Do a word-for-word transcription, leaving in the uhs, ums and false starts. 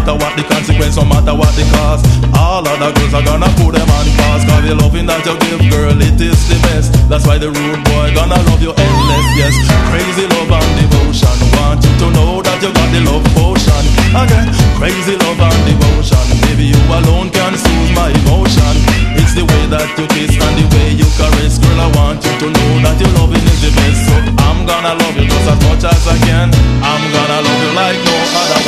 matter what the consequence, no matter what the cost. All other girls are gonna put them on pause. Cause the loving that you give, girl, it is the best. That's why the rude boy gonna love you endless, yes. Crazy love and devotion, want you to know that you got the love potion. Again, crazy love and devotion, baby you alone can soothe my emotion. It's the way that you kiss and the way you caress, girl, I want you to know that your loving is the best. So I'm gonna love you just as much as I can. I'm gonna love you like no other